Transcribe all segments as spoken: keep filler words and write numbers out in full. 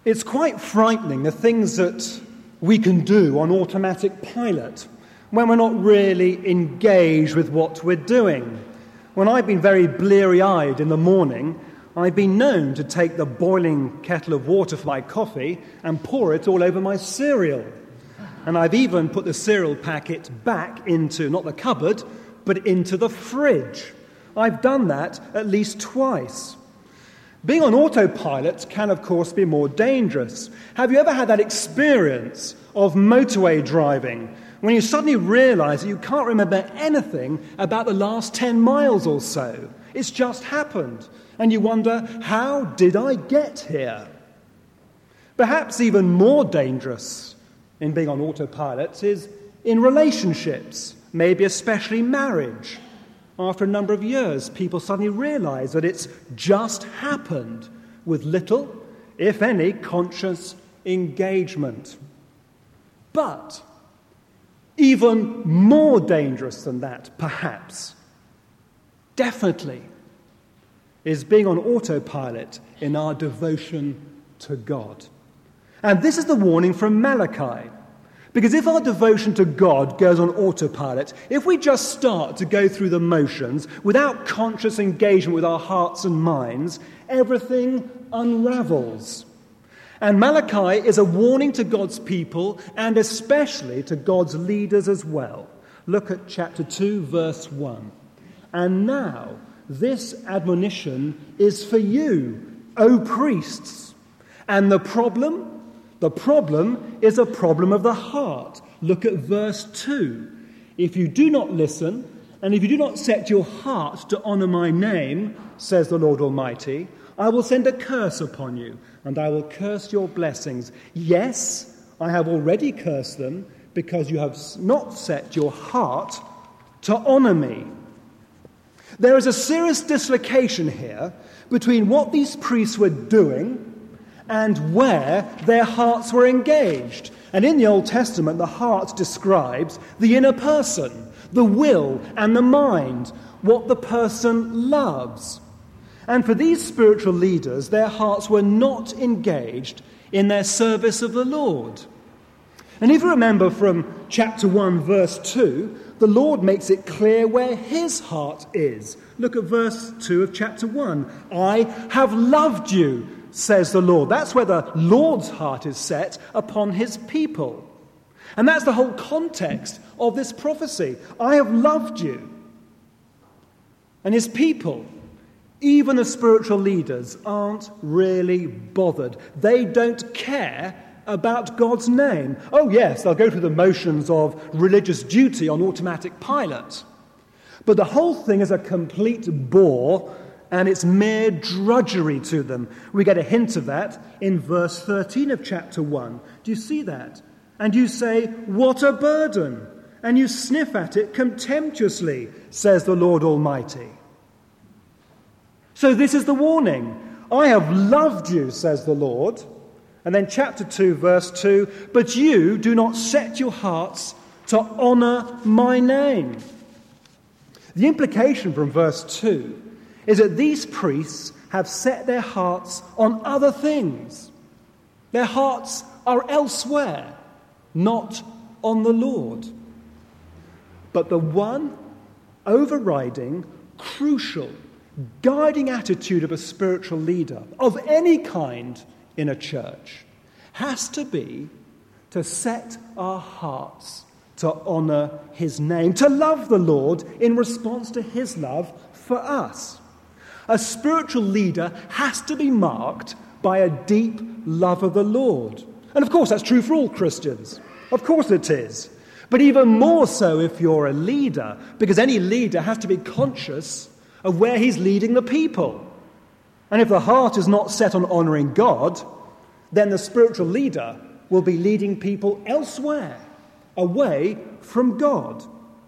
It's quite frightening, the things that we can do on automatic pilot when we're not really engaged with what we're doing. When I've been very bleary-eyed in the morning, I've been known to take the boiling kettle of water for my coffee and pour it all over my cereal. And I've even put the cereal packet back into, not the cupboard, but into the fridge. I've done that at least twice. Being on autopilot can, of course, be more dangerous. Have you ever had that experience of motorway driving when you suddenly realize that you can't remember anything about the last ten miles or so? It's just happened. And you wonder, how did I get here? Perhaps even more dangerous in being on autopilot is in relationships, maybe especially marriage. After a number of years, people suddenly realize that it's just happened with little, if any, conscious engagement. But even more dangerous than that, perhaps, definitely, is being on autopilot in our devotion to God. And this is the warning from Malachi. Because if our devotion to God goes on autopilot, if we just start to go through the motions without conscious engagement with our hearts and minds, everything unravels. And Malachi is a warning to God's people and especially to God's leaders as well. Look at chapter two, verse one. And now this admonition is for you, O priests. And the problem? The problem is a problem of the heart. Look at verse two. If you do not listen, and if you do not set your heart to honor my name, says the Lord Almighty, I will send a curse upon you, and I will curse your blessings. Yes, I have already cursed them, because you have not set your heart to honor me. There is a serious dislocation here between what these priests were doing and where their hearts were engaged. And in the Old Testament, the heart describes the inner person, the will and the mind, what the person loves. And for these spiritual leaders, their hearts were not engaged in their service of the Lord. And if you remember from chapter one, verse two, the Lord makes it clear where his heart is. Look at verse two of chapter one. I have loved you, says the Lord. That's where the Lord's heart is set upon his people. And that's the whole context of this prophecy. I have loved you. And his people, even the spiritual leaders, aren't really bothered. They don't care about God's name. Oh yes, they'll go through the motions of religious duty on automatic pilot. But the whole thing is a complete bore, and it's mere drudgery to them. We get a hint of that in verse thirteen of chapter one. Do you see that? And you say, what a burden! And you sniff at it contemptuously, says the Lord Almighty. So this is the warning. I have loved you, says the Lord. And then chapter two, verse two, but you do not set your hearts to honor my name. The implication from verse two is that these priests have set their hearts on other things. Their hearts are elsewhere, not on the Lord. But the one overriding, crucial, guiding attitude of a spiritual leader of any kind in a church has to be to set our hearts to honor his name, to love the Lord in response to his love for us. A spiritual leader has to be marked by a deep love of the Lord. And of course, that's true for all Christians. Of course it is. But even more so if you're a leader, because any leader has to be conscious of where he's leading the people. And if the heart is not set on honoring God, then the spiritual leader will be leading people elsewhere, away from God.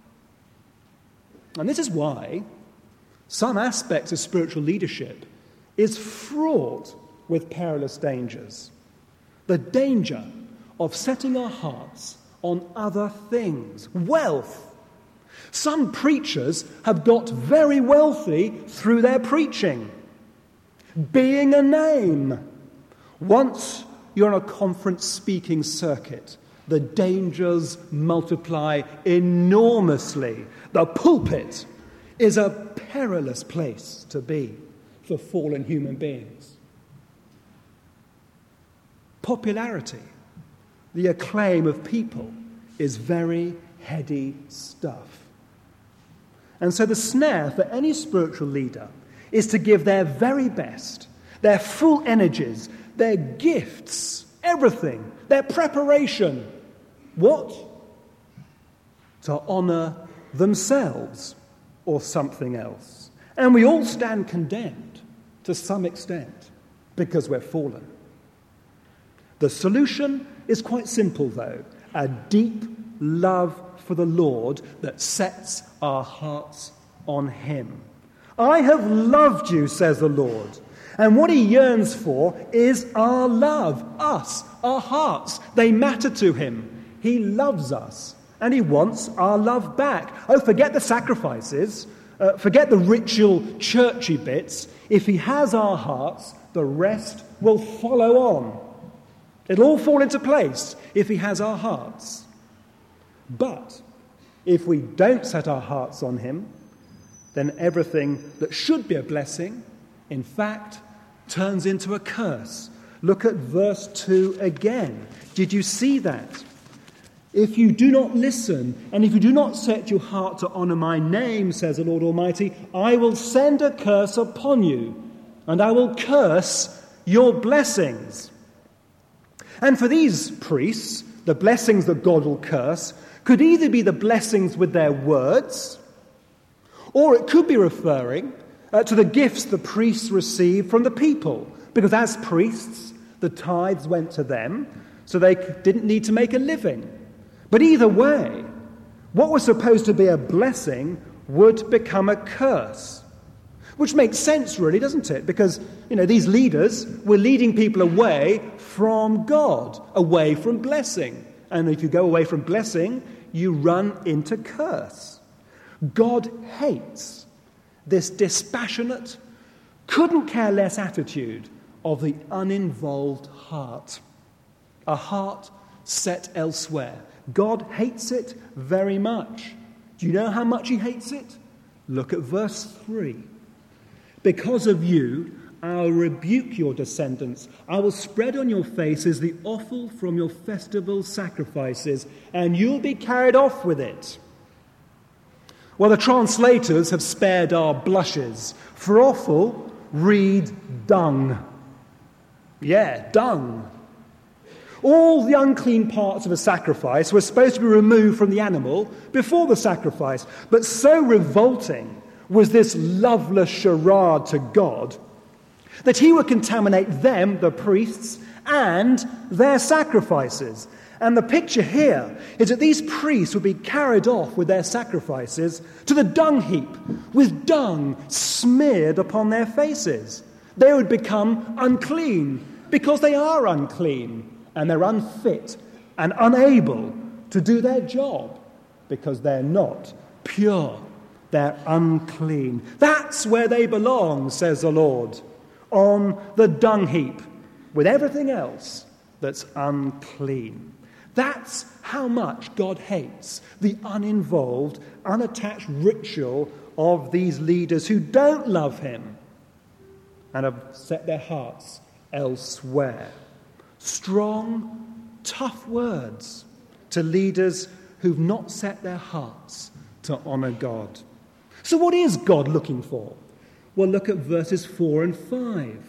And this is why some aspects of spiritual leadership is fraught with perilous dangers. The danger of setting our hearts on other things. Wealth. Some preachers have got very wealthy through their preaching. Being a name. Once you're on a conference speaking circuit. The dangers multiply enormously. The pulpit is a perilous place to be for fallen human beings. Popularity, the acclaim of people, is very heady stuff. And so the snare for any spiritual leader is to give their very best, their full energies, their gifts, everything, their preparation. What? To honour themselves or something else. And we all stand condemned to some extent because we're fallen. The solution is quite simple, though. A deep love for the Lord that sets our hearts on him. I have loved you, says the Lord. And what he yearns for is our love, us, our hearts. They matter to him. He loves us, and he wants our love back. Oh, forget the sacrifices. Uh, forget the ritual, churchy bits. If he has our hearts, the rest will follow on. It'll all fall into place if he has our hearts. But if we don't set our hearts on him, then everything that should be a blessing, in fact, turns into a curse. Look at verse two again. Did you see that? If you do not listen, and if you do not set your heart to honour my name, says the Lord Almighty, I will send a curse upon you, and I will curse your blessings. And for these priests, the blessings that God will curse could either be the blessings with their words, or it could be referring uh, to the gifts the priests received from the people. Because as priests, the tithes went to them, so they didn't need to make a living. But either way, what was supposed to be a blessing would become a curse. Which makes sense, really, doesn't it? Because, you know, these leaders were leading people away from God, away from blessing. And if you go away from blessing, you run into curse. God hates this dispassionate, couldn't care less attitude of the uninvolved heart. A heart set elsewhere. God hates it very much. Do you know how much he hates it? Look at verse three. Because of you, I'll rebuke your descendants. I will spread on your faces the offal from your festival sacrifices, and you'll be carried off with it. Well, the translators have spared our blushes. For offal, read dung. Yeah, dung. All the unclean parts of a sacrifice were supposed to be removed from the animal before the sacrifice. But so revolting was this loveless charade to God that he would contaminate them, the priests, and their sacrifices. And the picture here is that these priests would be carried off with their sacrifices to the dung heap, with dung smeared upon their faces. They would become unclean because they are unclean, and they're unfit and unable to do their job because they're not pure. They're unclean. That's where they belong, says the Lord, on the dung heap with everything else that's unclean. That's how much God hates the uninvolved, unattached ritual of these leaders who don't love him and have set their hearts elsewhere. Strong, tough words to leaders who've not set their hearts to honour God. So what is God looking for? Well, look at verses four and five.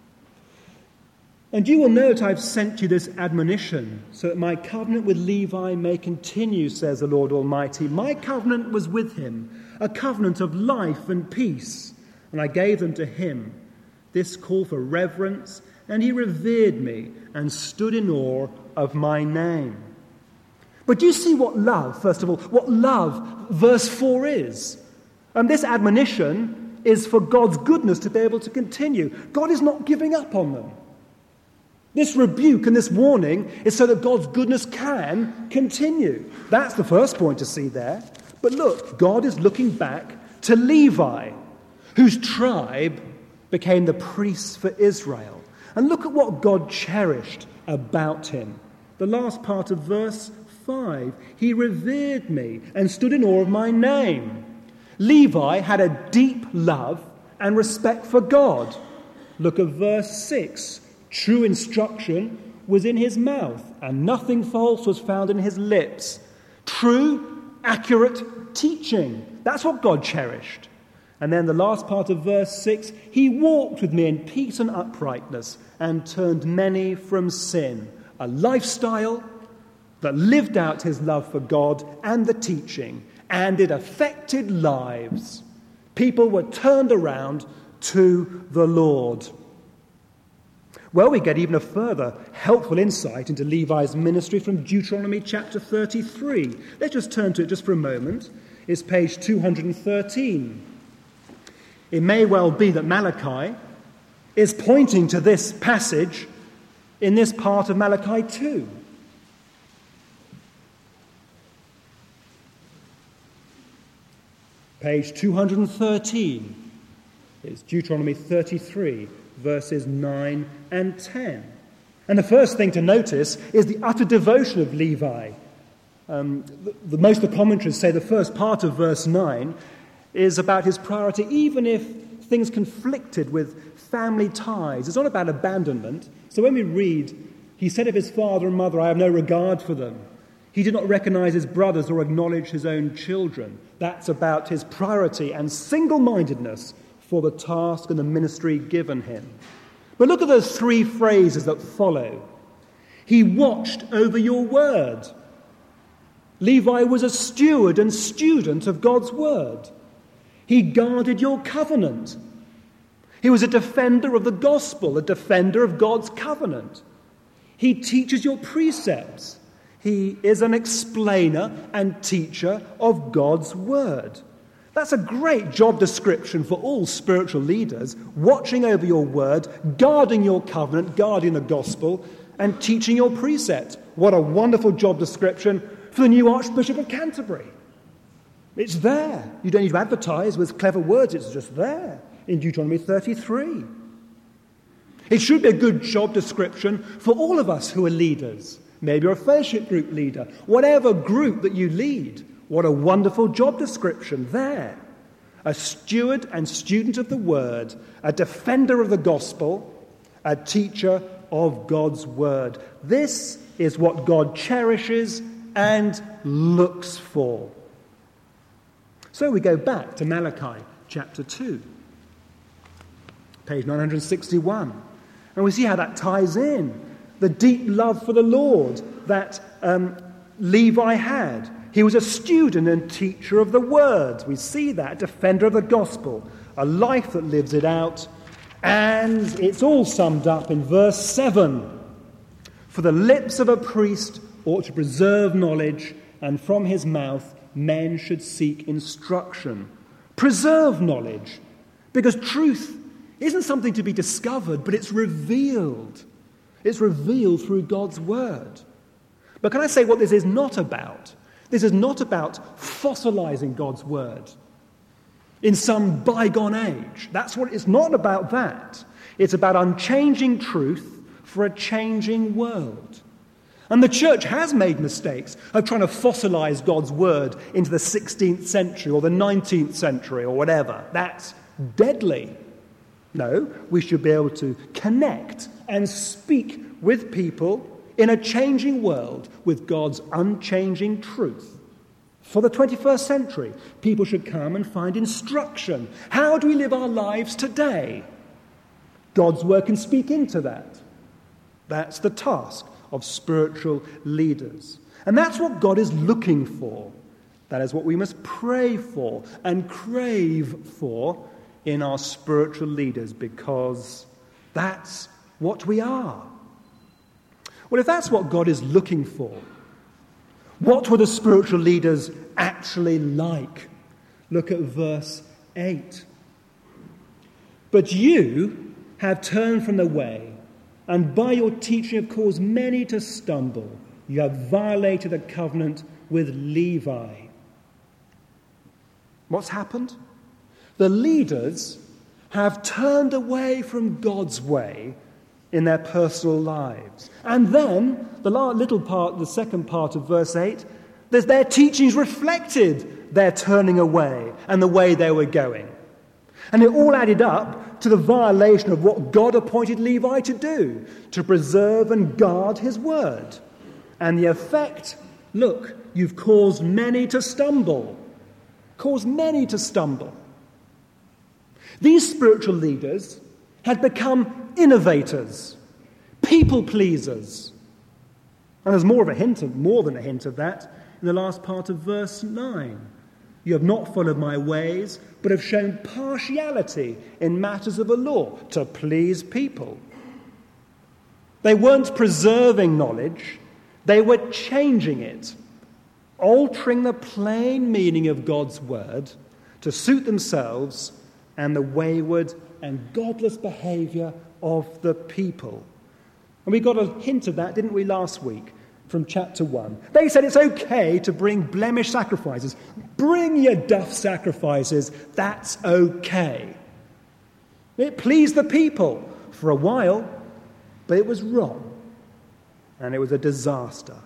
And you will know that I've sent you this admonition, so that my covenant with Levi may continue, says the Lord Almighty. My covenant was with him, a covenant of life and peace, and I gave them to him. This call for reverence, and he revered me and stood in awe of my name. But do you see what love, first of all, what love verse four is? And this admonition is for God's goodness to be able to continue. God is not giving up on them. This rebuke and this warning is so that God's goodness can continue. That's the first point to see there. But look, God is looking back to Levi, whose tribe became the priests for Israel. And look at what God cherished about him. The last part of verse five, he revered me and stood in awe of my name. Levi had a deep love and respect for God. Look at verse six. True instruction was in his mouth, and nothing false was found in his lips. True, accurate teaching. That's what God cherished. And then the last part of verse six, he walked with me in peace and uprightness and turned many from sin. A lifestyle that lived out his love for God and the teaching, and it affected lives. People were turned around to the Lord. Well, we get even a further helpful insight into Levi's ministry from Deuteronomy chapter thirty-three. Let's just turn to it just for a moment. It's page two hundred thirteen. It may well be that Malachi is pointing to this passage in this part of Malachi two. Page two hundred thirteen is Deuteronomy thirty-three, verses nine and ten. And the first thing to notice is the utter devotion of Levi. Um, the, the most of the commentaries say the first part of verse nine is about his priority, even if things conflicted with family ties. It's not about abandonment. So when we read, he said of his father and mother, I have no regard for them. He did not recognize his brothers or acknowledge his own children. That's about his priority and single-mindedness for the task and the ministry given him. But look at those three phrases that follow. He watched over your word. Levi was a steward and student of God's word. He guarded your covenant. He was a defender of the gospel, a defender of God's covenant. He teaches your precepts. He is an explainer and teacher of God's word. That's a great job description for all spiritual leaders, watching over your word, guarding your covenant, guarding the gospel, and teaching your precepts. What a wonderful job description for the new Archbishop of Canterbury. It's there. You don't need to advertise with clever words. It's just there in Deuteronomy thirty-three. It should be a good job description for all of us who are leaders. Maybe you're a fellowship group leader. Whatever group that you lead, what a wonderful job description there. A steward and student of the word, a defender of the gospel, a teacher of God's word. This is what God cherishes and looks for. So we go back to Malachi chapter two, page nine hundred sixty-one, and we see how that ties in. The deep love for the Lord that um, Levi had. He was a student and teacher of the word. We see that, defender of the gospel, a life that lives it out. And it's all summed up in verse seven. For the lips of a priest ought to preserve knowledge, and from his mouth men should seek instruction. Preserve knowledge, because truth isn't something to be discovered, but it's revealed. It's revealed through God's word. But can I say what this is not about? This is not about fossilizing God's word in some bygone age. That's what it's not about that. It's about unchanging truth for a changing world. And the church has made mistakes of trying to fossilize God's word into the sixteenth century or the nineteenth century or whatever. That's deadly. No, we should be able to connect and speak with people in a changing world with God's unchanging truth. For the twenty-first century, people should come and find instruction. How do we live our lives today? God's word can speak into that. That's the task of spiritual leaders. And that's what God is looking for. That is what we must pray for and crave for in our spiritual leaders, because that's what we are. Well, if that's what God is looking for, what were the spiritual leaders actually like? Look at verse eight. But you have turned from the way, and by your teaching have caused many to stumble. You have violated the covenant with Levi. What's happened? The leaders have turned away from God's way in their personal lives. And then, the little part, the second part of verse eight, there's their teachings reflected their turning away and the way they were going. And it all added up to the violation of what God appointed Levi to do, to preserve and guard his word. And the effect, look, you've caused many to stumble. Caused many to stumble. These spiritual leaders had become innovators, people pleasers. And there's more of a hint of, more than a hint of that in the last part of verse nine. You have not followed my ways, but have shown partiality in matters of the law to please people. They weren't preserving knowledge, they were changing it, altering the plain meaning of God's word to suit themselves and the wayward and godless behaviour of the people. And we got a hint of that, didn't we, last week from chapter one. They said it's okay to bring blemish sacrifices. Bring your duff sacrifices, that's okay. It pleased the people for a while, but it was wrong. And it was a disaster.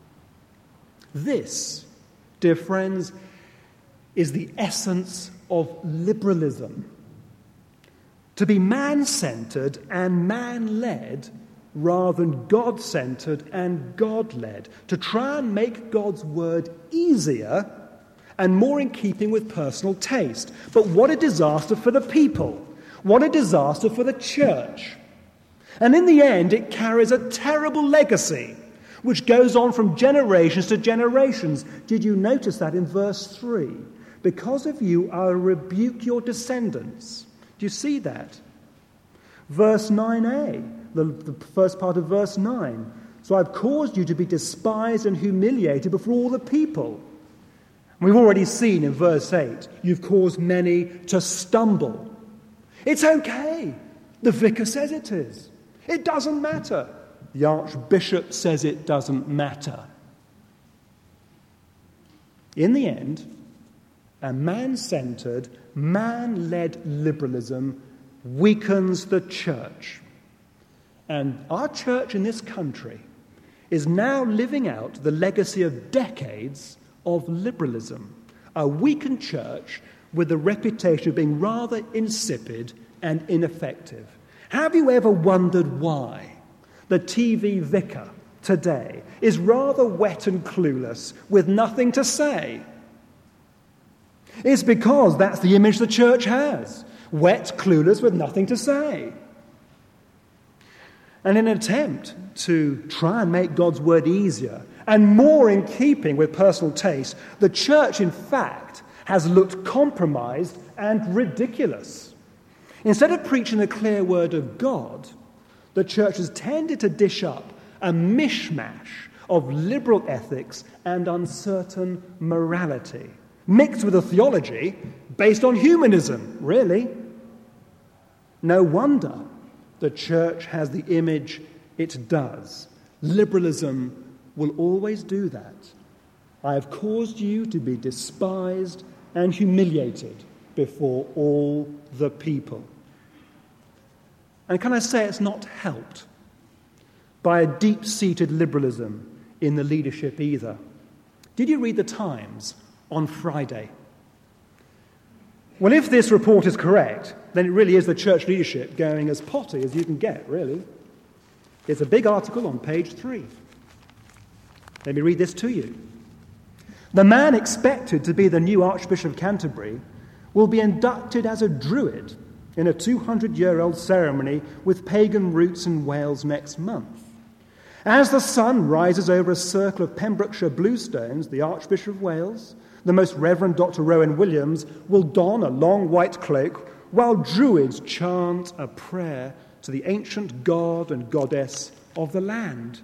This, dear friends, is the essence of liberalism. To be man-centered and man-led rather than God-centered and God-led. To try and make God's word easier and more in keeping with personal taste. But what a disaster for the people. What a disaster for the church. And in the end, it carries a terrible legacy, which goes on from generations to generations. Did you notice that in verse three? Because of you, I will rebuke your descendants. Do you see that? Verse nine a, the, the first part of verse nine. So I've caused you to be despised and humiliated before all the people. We've already seen in verse eight, you've caused many to stumble. It's okay. The vicar says it is. It doesn't matter. The archbishop says it doesn't matter. In the end, a man-centered, man-led liberalism weakens the church. And our church in this country is now living out the legacy of decades of liberalism. A weakened church with the reputation of being rather insipid and ineffective. Have you ever wondered why the T V vicar today is rather wet and clueless with nothing to say? It's because that's the image the church has. Wet, clueless, with nothing to say. And in an attempt to try and make God's word easier and more in keeping with personal taste, the church, in fact, has looked compromised and ridiculous. Instead of preaching the clear word of God, the church has tended to dish up a mishmash of liberal ethics and uncertain morality, mixed with a theology based on humanism, really. No wonder the church has the image it does. Liberalism will always do that. I have caused you to be despised and humiliated before all the people. And can I say it's not helped by a deep-seated liberalism in the leadership either? Did you read the Times on Friday? Well, if this report is correct, then it really is the church leadership going as potty as you can get, really. It's a big article on page three. Let me read this to you. The man expected to be the new Archbishop of Canterbury will be inducted as a druid in a two hundred year old ceremony with pagan roots in Wales next month. As the sun rises over a circle of Pembrokeshire bluestones, the Archbishop of Wales, the Most Reverend Doctor Rowan Williams, will don a long white cloak while druids chant a prayer to the ancient god and goddess of the land.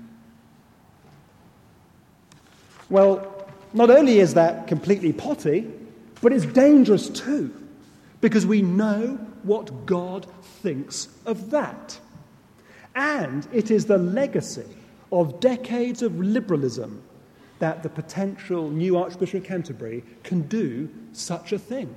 Well, not only is that completely potty, but it's dangerous too, because we know what God thinks of that. And it is the legacy of decades of liberalism that the potential new Archbishop of Canterbury can do such a thing.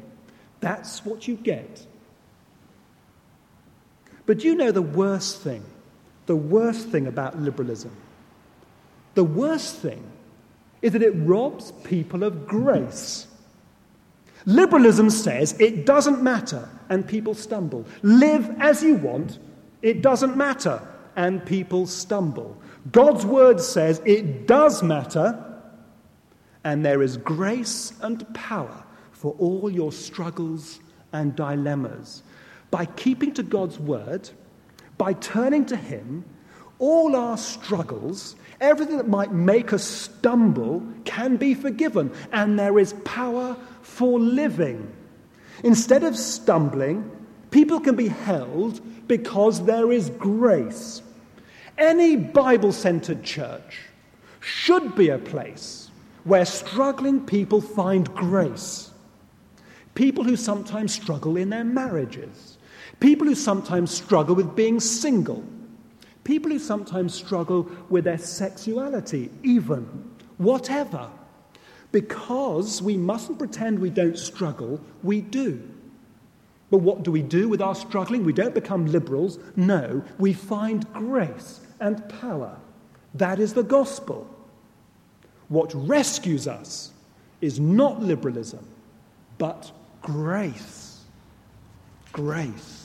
That's what you get. But you know the worst thing the worst thing about liberalism, the worst thing, is that it robs people of grace. Liberalism says it doesn't matter, and people stumble. Live as you want, it doesn't matter, and people stumble. God's word says it does matter, and there is grace and power for all your struggles and dilemmas. By keeping to God's word, by turning to him, all our struggles, everything that might make us stumble, can be forgiven, and there is power for living. Instead of stumbling, people can be held because there is grace. Any Bible-centered church should be a place where struggling people find grace. People who sometimes struggle in their marriages. People who sometimes struggle with being single. People who sometimes struggle with their sexuality, even, whatever. Because we mustn't pretend we don't struggle, we do. But what do we do with our struggling? We don't become liberals. No, we find grace and power. That is the gospel. What rescues us is not liberalism, but grace. Grace.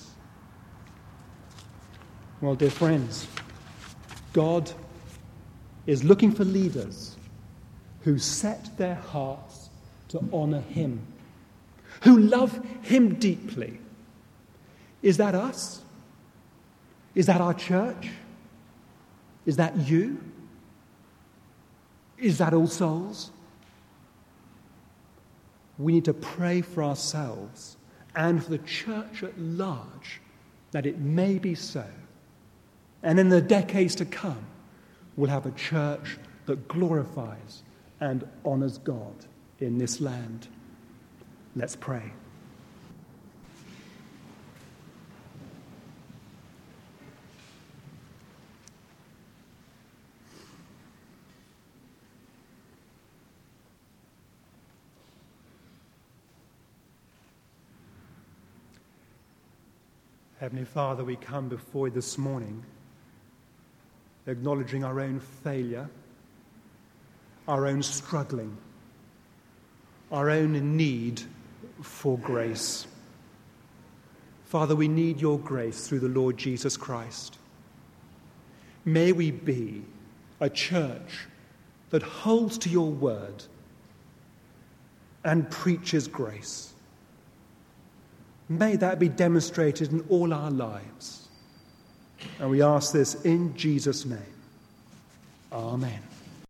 Well, dear friends, God is looking for leaders who set their hearts to honor him, who love him deeply. Is that us? Is that our church? Is that you? Is that All Souls? We need to pray for ourselves and for the church at large that it may be so. And in the decades to come, we'll have a church that glorifies and honors God in this land. Let's pray. Heavenly Father, we come before you this morning acknowledging our own failure, our own struggling, our own need for grace. Father, we need your grace through the Lord Jesus Christ. May we be a church that holds to your word and preaches grace. May that be demonstrated in all our lives. And we ask this in Jesus' name. Amen.